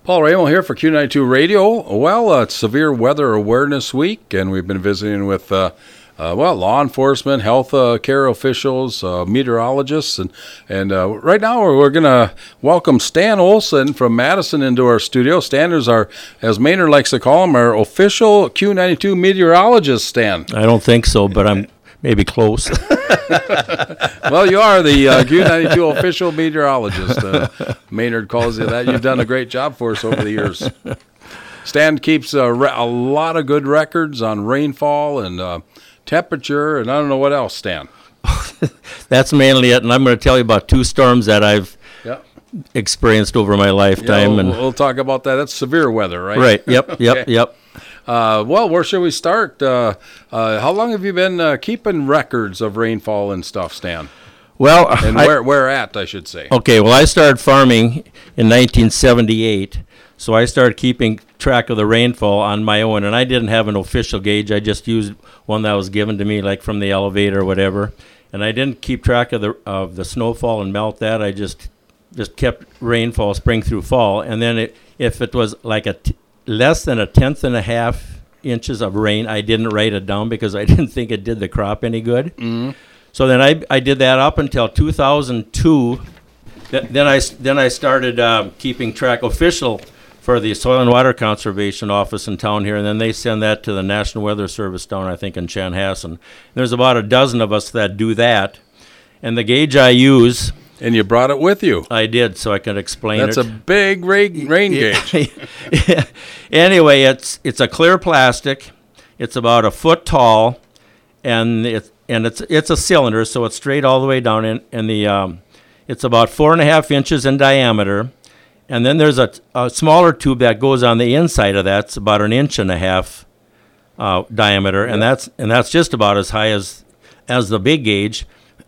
Paul Ramo here for Q92 Radio. Well, it's Severe Weather Awareness Week, and we've been visiting with law enforcement, health care officials, meteorologists, and right now we're going to welcome Stan Olson from Madison into our studio. Stan is our, as Maynard likes to call him, our official Q92 meteorologist. Stan. I don't think so, but I'm maybe close. Well, you are the Q92 official meteorologist. Maynard calls you that. You've done a great job for us over the years. Stan keeps a lot of good records on rainfall and temperature, and I don't know what else, Stan. That's mainly it, and I'm going to tell you about two storms that I've experienced over my lifetime. We'll talk about that. That's severe weather, right? Right, yep. Well, where should we start? How long have you been keeping records of rainfall and stuff, Stan? Well, and where at, I should say. Okay, well, I started farming in 1978, so I started keeping track of the rainfall on my own, and I didn't have an official gauge. I just used one that was given to me, like from the elevator or whatever, and I didn't keep track of the snowfall and melt that. I just kept rainfall spring through fall, and then if it was like less than 1.5 inches of rain, I didn't write it down because I didn't think it did the crop any good. Mm-hmm. So then I did that up until 2002. Then I started keeping track official for the Soil and Water Conservation Office in town here, and then they send that to the National Weather Service down, I think, in Chanhassen. There's about a dozen of us that do that, and the gauge I use. And you brought it with you. I did, so I could explain it. That's a big rain gauge. Anyway, it's a clear plastic. It's about 1 foot tall, and it's a cylinder, so it's straight all the way down. And it's about 4.5 inches in diameter, and then there's a smaller tube that goes on the inside of that. It's about 1.5 inches diameter, and that's just about as high as the big gauge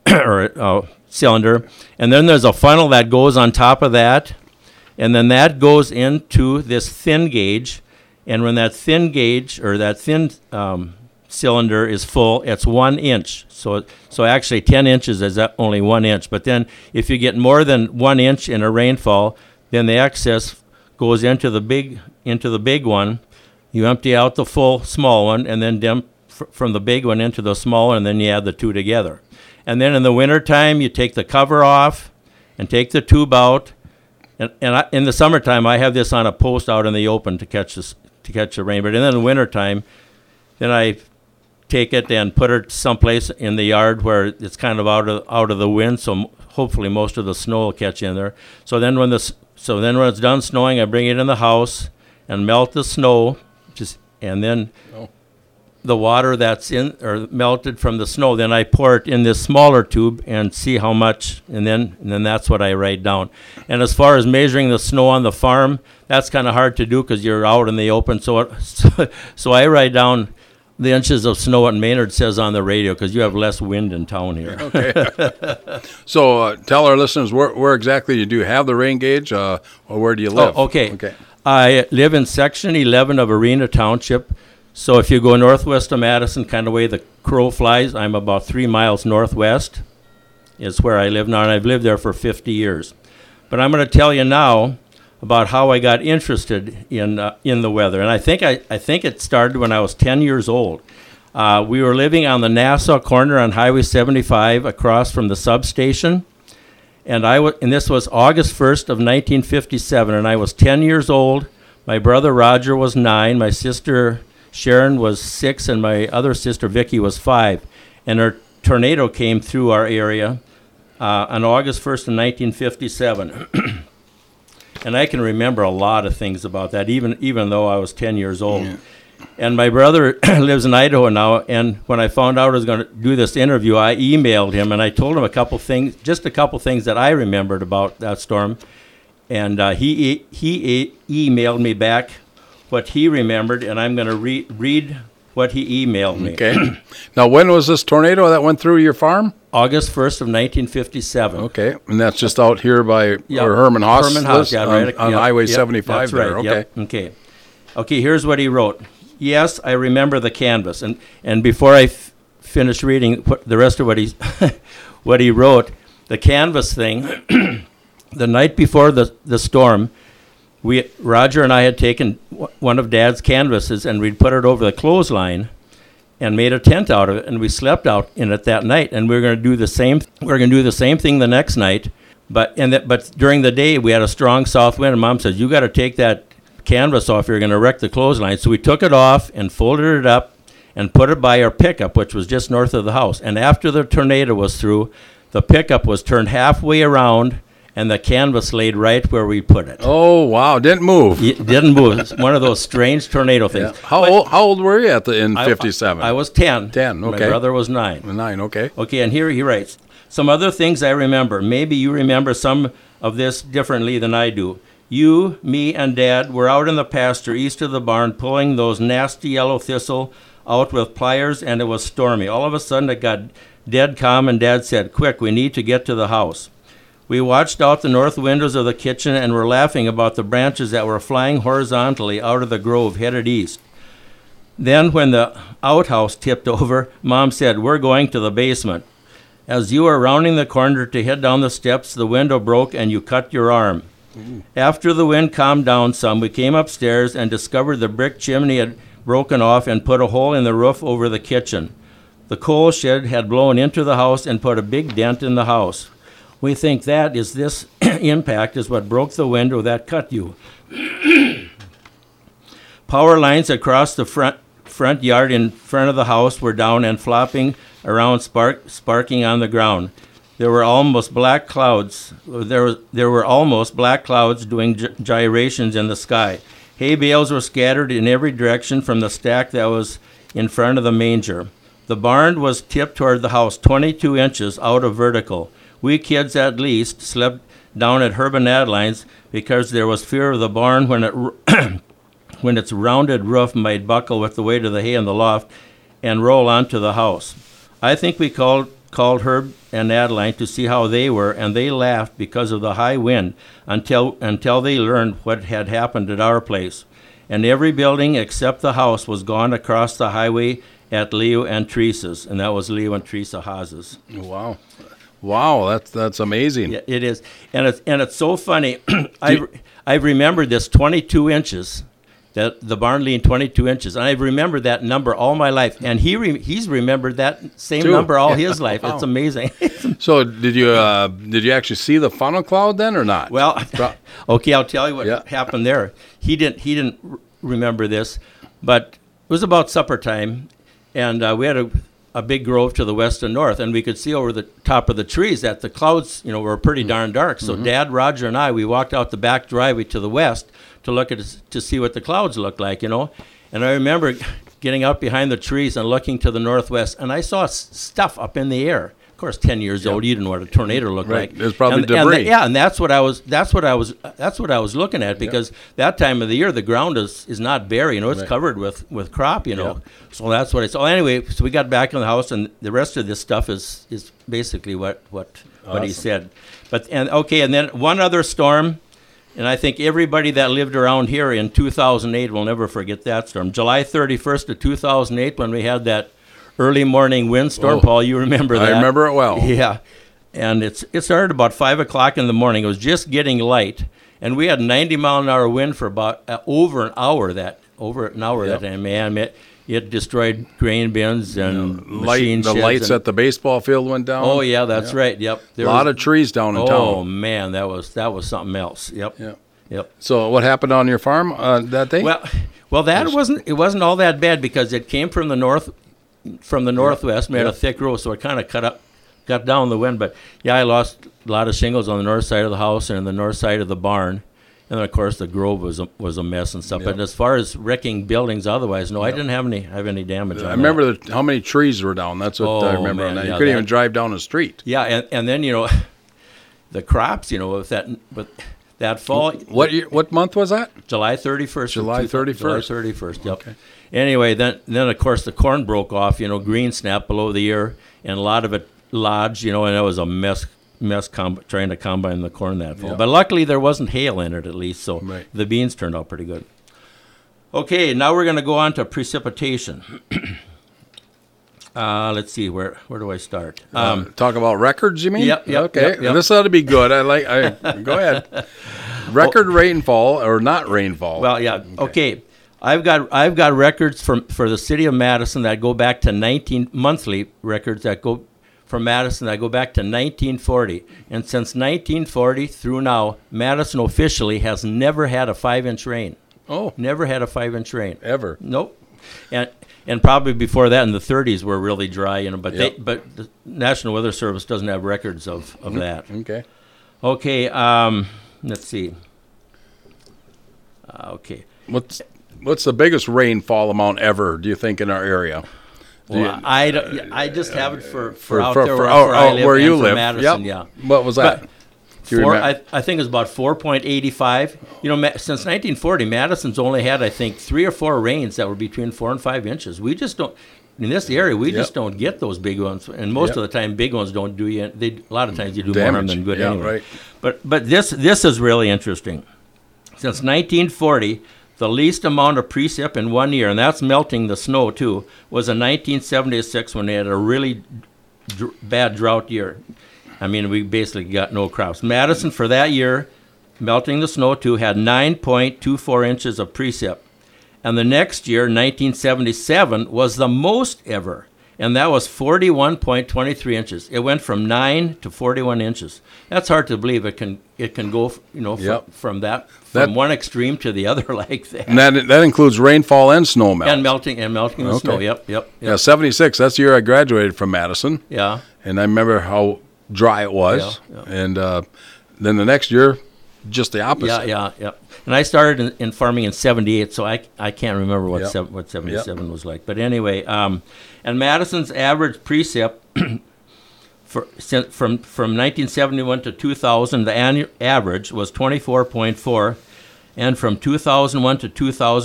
or cylinder. And then there's a funnel that goes on top of that, and then that goes into this thin gauge. And when that thin gauge or that thin cylinder is full, it's 1 inch. So actually 10 inches is only 1 inch. But then if you get more than 1 inch in a rainfall, then the excess goes into the big one. You empty out the full small one, and then dump from the big one into the small one, and then you add the two together. And then in the wintertime, you take the cover off and take the tube out. And in the summertime, I have this on a post out in the open to catch the rain. But then in the wintertime, then I take it and put it someplace in the yard where it's kind of out of the wind, so hopefully most of the snow will catch in there. So then when it's done snowing, I bring it in the house and melt the snow, and then the water that's in or melted from the snow, then I pour it in this smaller tube and see how much, and then that's what I write down. And as far as measuring the snow on the farm, that's kind of hard to do because you're out in the open. So I write down the inches of snow what Maynard says on the radio because you have less wind in town here. Okay. So tell our listeners where exactly do you have the rain gauge, or where do you live? Okay. I live in Section 11 of Arena Township. So if you go northwest of Madison, kind of way the crow flies, I'm about 3 miles northwest is where I live now, and I've lived there for 50 years. But I'm going to tell you now about how I got interested in the weather, and I think it started when I was 10 years old. We were living on the Nassau corner on Highway 75 across from the substation, and this was August 1st of 1957, and I was 10 years old. My brother Roger was 9, my sister Sharon was 6, and my other sister, Vicki, was 5. And a tornado came through our area on August 1st of 1957. And I can remember a lot of things about that, even though I was 10 years old. Yeah. And my brother lives in Idaho now, and when I found out I was going to do this interview, I emailed him, and I told him a couple things that I remembered about that storm. And he emailed me back what he remembered, and I'm going to read what he emailed me. Okay. Now, when was this tornado that went through your farm? August 1st of 1957. Okay, and that's just out here by where Herman Haas lives, right on Highway 75 that's there. Right. Okay. Okay, here's what he wrote. Yes, I remember the canvas. And before I finish reading the rest of what he wrote, the canvas thing, the night before the storm, Roger and I had taken one of Dad's canvases and we'd put it over the clothesline and made a tent out of it, and we slept out in it that night. And we were going to do the same. We were going to do the same thing the next night, but during the day we had a strong south wind, and Mom says, "You got to take that canvas off. You're going to wreck the clothesline." So we took it off and folded it up and put it by our pickup, which was just north of the house. And after the tornado was through, the pickup was turned halfway around, and the canvas laid right where we put it. Oh, wow. Didn't move. It didn't move. It's one of those strange tornado things. Yeah. How old were you in 57? I was 10. 10, okay. My brother was 9. 9, okay. Okay, and here he writes, some other things I remember. Maybe you remember some of this differently than I do. You, me, and Dad were out in the pasture east of the barn pulling those nasty yellow thistle out with pliers, and it was stormy. All of a sudden it got dead calm, and Dad said, "Quick, we need to get to the house." We watched out the north windows of the kitchen and were laughing about the branches that were flying horizontally out of the grove headed east. Then when the outhouse tipped over, Mom said, "We're going to the basement." As you were rounding the corner to head down the steps, the window broke and you cut your arm. After the wind calmed down some, we came upstairs and discovered the brick chimney had broken off and put a hole in the roof over the kitchen. The coal shed had blown into the house and put a big dent in the house. We think that is this impact is what broke the window that cut you. Power lines across the front yard in front of the house were down and flopping around, sparking on the ground. There were almost black clouds. There were almost black clouds doing gyrations in the sky. Hay bales were scattered in every direction from the stack that was in front of the manger. The barn was tipped toward the house 22 inches out of vertical. We kids, at least, slept down at Herb and Adeline's because there was fear of the barn when when its rounded roof might buckle with the weight of the hay in the loft and roll onto the house. I think we called Herb and Adeline to see how they were, and they laughed because of the high wind until they learned what had happened at our place. And every building except the house was gone across the highway at Leo and Teresa's, and that was Leo and Teresa Haas's. Wow. Wow, that's amazing. Yeah, it is, and it's so funny. I remembered this 22 inches, that the barn leaned 22 inches, and I've remembered that number all my life. And he's remembered that same number all his life. Wow. It's amazing. So did you actually see the funnel cloud then or not? Well, okay, I'll tell you what happened there. He didn't remember this, but it was about supper time, and we had a big grove to the west and north, and we could see over the top of the trees that the clouds, were pretty darn dark. So Dad, Roger, and I, we walked out the back driveway to the west to look to see what the clouds looked like, And I remember getting out behind the trees and looking to the northwest, and I saw stuff up in the air. Of course, 10 years old, you didn't know what a tornado looked like. It was probably debris. And that's what I was looking at, because that time of the year the ground is not bare, it's covered with crop, So that's what I saw. Anyway, so we got back in the house, and the rest of this stuff is basically what he said. And then one other storm, and I think everybody that lived around here in 2008 will never forget that storm. July 31st of 2008, when we had that early morning windstorm. Paul, you remember that? I remember it well. Yeah, and it started about 5 o'clock in the morning. It was just getting light, and we had 90-mile-an-hour wind for about over an hour that time. Man, it destroyed grain bins and machine sheds. The lights at the baseball field went down. Oh yeah, that's right. Yep, a lot of trees down in town. Oh man, that was something else. Yep. So what happened on your farm that day? Well, it wasn't all that bad, because it came from the northwest, made a thick row, so it kind of cut down the wind. But yeah, I lost a lot of shingles on the north side of the house and the north side of the barn, and then of course the grove was a mess and stuff. But as far as wrecking buildings, otherwise, no, I didn't have any damage. I remember how many trees were down. That's what I remember. Man, you couldn't even drive down the street. Yeah, and then the crops, with that fall. What month was that? July 31st. July 31st. July 31st. Yep. Okay. Anyway, then of course the corn broke off. Green snap below the ear, and a lot of it lodged. And it was a mess trying to combine the corn that fall. But luckily there wasn't hail in it, at least, so the beans turned out pretty good. Okay, now we're going to go on to precipitation. Let's see, where do I start? Talk about records, you mean? Yep. Okay, Yep. This ought to be good. Go ahead. record rainfall or not rainfall? Well, yeah. Okay. I've got records for the city of Madison that go back to monthly records that go from Madison that go back to 1940. And since 1940 through now, Madison officially has never had a 5-inch rain. Oh. Never had a 5-inch rain. Ever. Nope. And probably before that in the 30s were really dry, but Yep. but the National Weather Service doesn't have records of that. Okay. Okay, let's see. Okay. What's the biggest rainfall amount ever, do you think, in our area? Well, I just have it for out For- there for- where I live where and you for live. Madison, Yep. yeah. What was that? But Do you remember? I think it's about 4.85. Since 1940, Madison's only had, I think, 3 or 4 rains that were between 4 and 5 inches. We just don't, in this area, we just don't get those big ones. And most Yep. of the time, big ones don't do you, a lot of times you do more Damage. harm than good Yeah, anyway. right. But this is really interesting. Since 1940, the least amount of precip in 1 year, and that's melting the snow too, was in 1976 when they had a really bad drought year. I mean, we basically got no crops. Madison, for that year, melting the snow too, had 9.24 inches of precip. And the next year, 1977, was the most ever. And that was 41.23 inches. It went from 9 to 41 inches. That's hard to believe. It can go, Yep. from That- one extreme to the other like that. And that includes rainfall and snow melt. And melting the snow. Okay. Yep. Yeah, 76. That's the year I graduated from Madison. Yeah. And I remember how dry it was. Yeah. And then the next year, just the opposite. Yeah. And I started in farming in '78, so I can't remember what Yep. what '77 was like. But anyway, and Madison's average precip from 1971 to 2000, the annual average was 24.4, and from 2001 to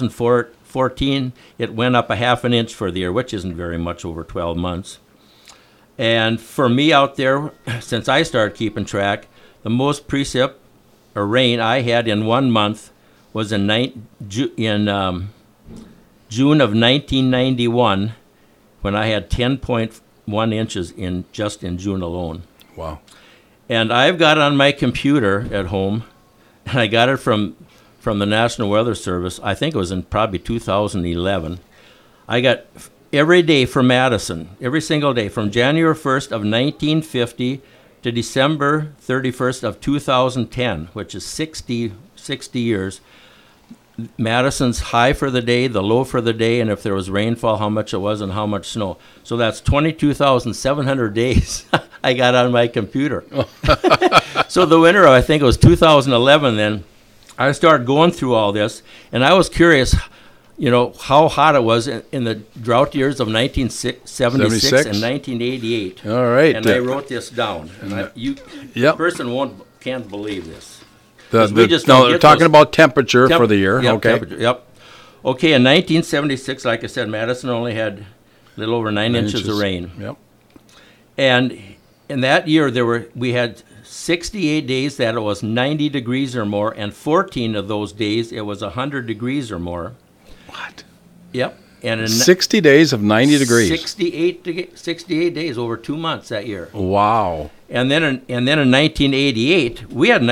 2014, it went up a half an inch for the year, which isn't very much over 12 months. And for me out there, since I started keeping track, the most precip or rain I had in 1 month was in June of 1991, when I had 10.1 inches in June alone. Wow. And I've got on my computer at home, and I got it from the National Weather Service. I think it was in probably 2011. I got every day for Madison, every single day, from January 1st of 1950 to December 31st of 2010, which is 60 years. Madison's high for the day, the low for the day, and if there was rainfall, how much it was and how much snow. So that's 22,700 days I got on my computer. So the winter of, I think it was 2011 then, I started going through all this, and I was curious, how hot it was in the drought years of 1976 and 1988. All right. And I wrote this down. And Yep. person can't believe this. No, don't they're get talking those- about temperature for the year. Yep, Okay. temperature, yep. Okay, in 1976, like I said, Madison only had a little over 9 inches of rain. Yep. And in that year, we had 68 days that it was 90 degrees or more, and 14 of those days it was 100 degrees or more. What? Yep. And in 60 days of 90 degrees. 68 days over 2 months that year. Wow. And then in 1988, we had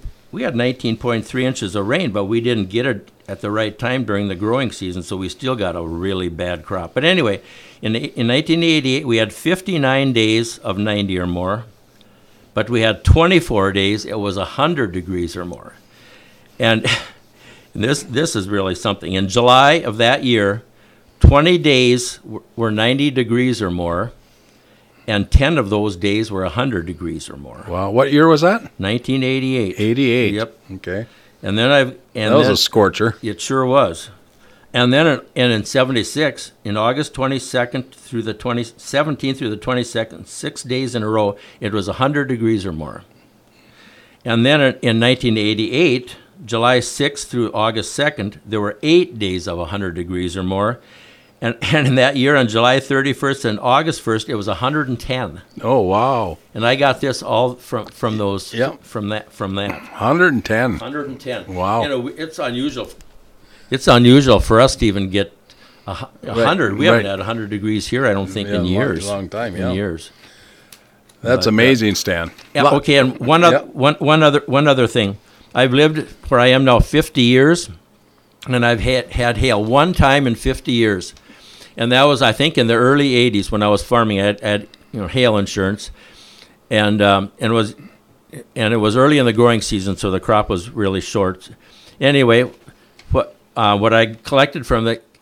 19.3 inches of rain, but we didn't get it at the right time during the growing season, so we still got a really bad crop. But anyway, in 1988, we had 59 days of 90 or more, but we had 24 days it was 100 degrees or more. And this is really something. In July of that year, 20 days were 90 degrees or more, and 10 of those days were 100 degrees or more. Wow. What year was that? 1988. 88. Yep. Okay. And then That was a scorcher. It sure was. And then in 76, in August 22nd through the 17th through the 22nd, 6 days in a row, it was 100 degrees or more. And then in 1988, July 6th through August 2nd, there were 8 days of 100 degrees or more. And in that year, on July 31st and August 1st, it was 110. Oh, wow. And I got this all from those Yep. from that 110. 110. Wow. It's unusual. It's unusual for us to even get 100. We haven't right. had 100 degrees here, I don't think, in years. Long time, In yeah. years. That's But, amazing, Stan. Yeah. Okay. And one other thing. I've lived where I am now 50 years, and I've had hail one time in 50 years. And that was, I think, in the early 80s when I was farming. I had hail insurance, and it was early in the growing season, so the crop was really short. Anyway, what I collected from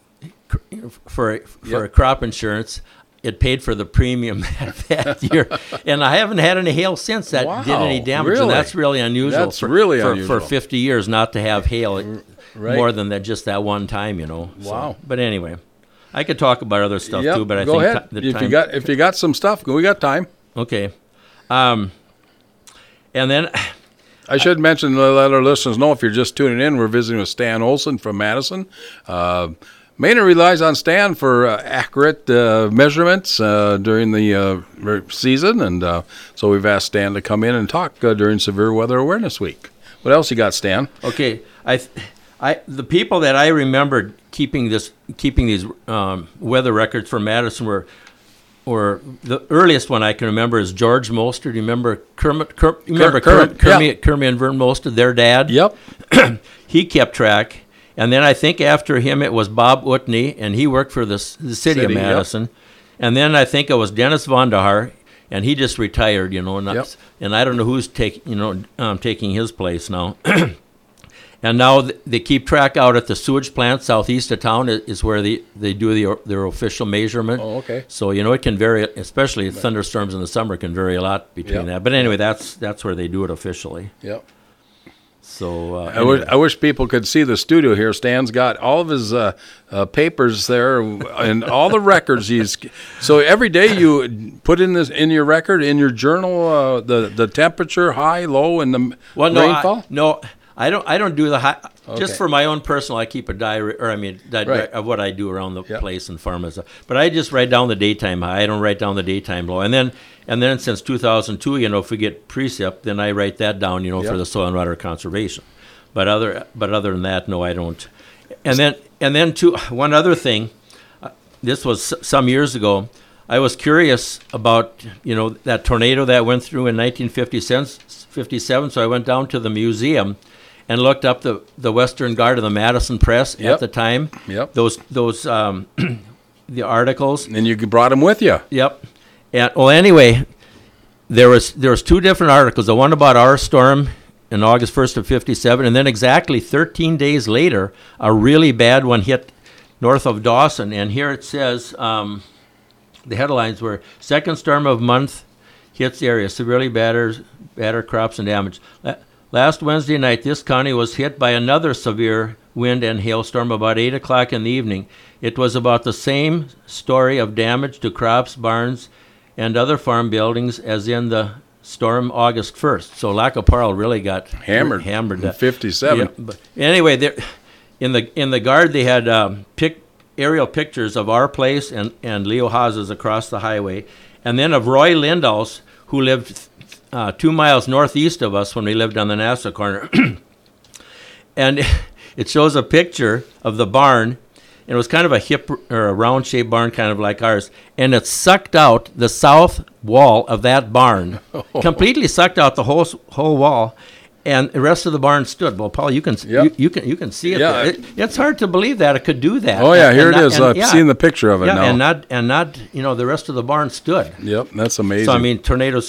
for crop insurance, it paid for the premium that year, and I haven't had any hail since that did any damage. Really? And that's really unusual. That's really unusual for 50 years not to have hail Right. more than just that one time. Wow. So, but anyway, I could talk about other stuff Yep, too. But I go think ahead. time. If you got some stuff, we got time. Okay. And then I should mention, let our listeners know, if you're just tuning in, we're visiting with Stan Olson from Madison. Maynard relies on Stan for accurate measurements during the season, and so we've asked Stan to come in and talk during Severe Weather Awareness Week. What else you got, Stan? Okay, the people that I remembered keeping these weather records for Madison were the earliest one I can remember is George Molster. Do you remember Kermit and Vern Molster, their dad? Yep. He kept track. And then I think after him it was Bob Utney, and he worked for the city of Madison. Yep. And then I think it was Dennis Vondahar, and he just retired, and I don't know who's taking his place now. And now they keep track out at the sewage plant southeast of town is where they do their official measurement. Oh, okay. So it can vary, especially thunderstorms in the summer can vary a lot between that. But anyway, that's where they do it officially. Yep. So anyway. I wish people could see the studio here. Stan's got all of his papers there and all the records So every day you put in your record, in your journal, the temperature, high, low, and the rainfall. I don't do the high. Okay. Just for my own personal, I keep a diary, Right. of what I do around the place and farm and stuff. But I just write down the daytime high. I don't write down the daytime low. And then since 2002, if we get precip, then I write that down, for the soil and water conservation. But other than that, no, I don't. And then one other thing. This was some years ago. I was curious about that tornado that went through in 1957. So I went down to the museum and looked up the Western Guard of the Madison Press at the time. Yep. Those the articles. And you brought them with you. Yep. And anyway, there was two different articles. The one about our storm in August 1st of 57, and then exactly 13 days later, a really bad one hit north of Dawson. And here it says the headlines were second storm of month hits the area, severely batter crops and damage. Last Wednesday night, this county was hit by another severe wind and hailstorm about 8 o'clock in the evening. It was about the same story of damage to crops, barns, and other farm buildings as in the storm August 1st. So Lac qui Parle really got hammered in 57. Yeah, but anyway, in the Guard, they had aerial pictures of our place and Leo Haas's across the highway, and then of Roy Lindals, who lived 2 miles northeast of us when we lived on the Nassau corner. And it shows a picture of the barn, and it was kind of a hip or a round-shaped barn, kind of like ours, and it sucked out the south wall of that barn, completely sucked out the whole wall, and the rest of the barn stood. Well, Paul, you can see it. Yeah, there. It's hard to believe that it could do that. Oh yeah, here it is. I've seen the picture of it now. and not the rest of the barn stood. Yep, that's amazing. So I mean, tornadoes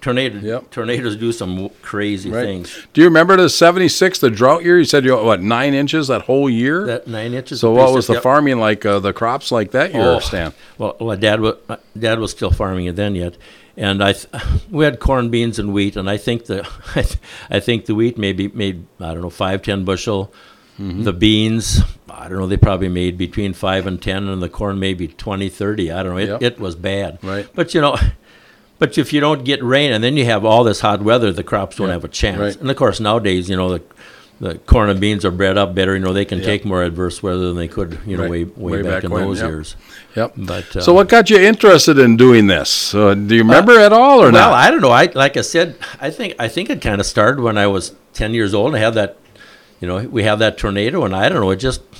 do some crazy things. Do you remember the 76, the drought year? You said 9 inches that whole year? That 9 inches. So what was the farming like? The crops like that year, Stan? Well, Dad was still farming it then yet, and we had corn, beans, and wheat, and I think the wheat maybe made 5-10 bushel. Mm-hmm. The beans, I don't know, they probably made between 5 and 10, and the corn maybe 20-30. I don't know. It was bad. Right. But if you don't get rain and then you have all this hot weather, the crops don't have a chance. Right. And of course nowadays, the corn and beans are bred up better. They can take more adverse weather than they could, way back in those years. Yep. But so what got you interested in doing this? Do you remember at all or not? Well, I don't know. Like I said, I think it kind of started when I was 10 years old. And I had that, we have that tornado, and I don't know. It just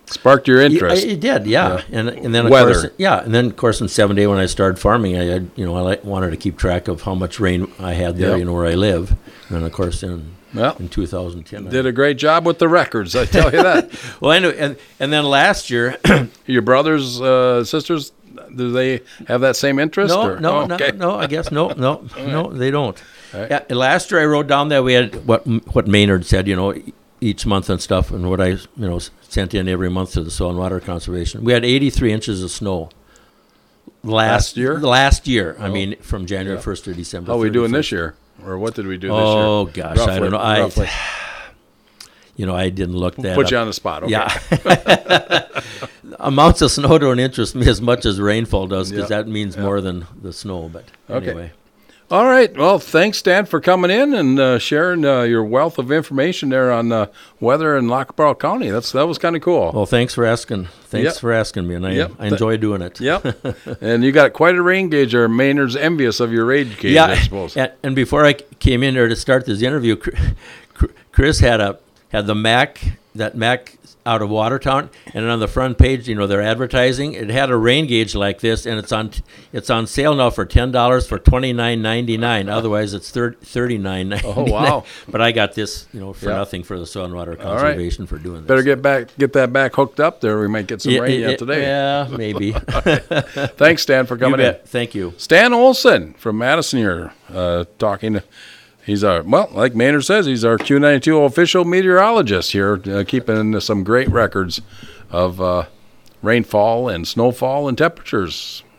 Sparked your interest. It did, yeah. And then of Weather. course, and then of course in 7 when I started farming, I wanted to keep track of how much rain I had there, Yep. where I live. And of course in Well, 2010, did a great job with the records, I tell you that. well, anyway, and then last year, Your brothers, sisters, do they have that same interest? or? no, Oh, okay. no, I guess no, they don't. All right. Yeah, and last year I wrote down that we had what Maynard said, each month and stuff, and what I sent in every month to the Soil and Water Conservation. We had 83 inches of snow Last year? Last year, I mean, from January 1st to December. How are we doing 31st. this year? Or what did we do this year? Oh gosh, I don't know. Roughly. I didn't look that Put up. you on the spot. Okay. Yeah. Amounts of snow don't interest me as much as rainfall does, because Yeah. that means more than the snow. But Okay. anyway. All right. Well, thanks, Dan, for coming in and sharing your wealth of information there on weather in Lackabarl County. That was kind of cool. Well, thanks for asking. Thanks Yep. for asking me, and Yep. I enjoy doing it. Yep. And you got quite a rain gauge there. Maynard's envious of your rain gauge, I suppose. And before I came in there to start this interview, Chris had the Mac out of Watertown, and on the front page, their advertising, it had a rain gauge like this, and it's on sale now for $10 for $29.99. Otherwise, it's $39.99. Oh, wow. But I got this, for Yeah. nothing for the Soil and Water right. Conservation for doing this. Better get that back hooked up there. We might get some rain yet today. Yeah, maybe. Thanks, Stan, for You coming in. bet. Thank you. Stan Olson from Madison here, talking. He's like Maynard says, he's our Q92 official meteorologist here, keeping some great records of rainfall and snowfall and temperatures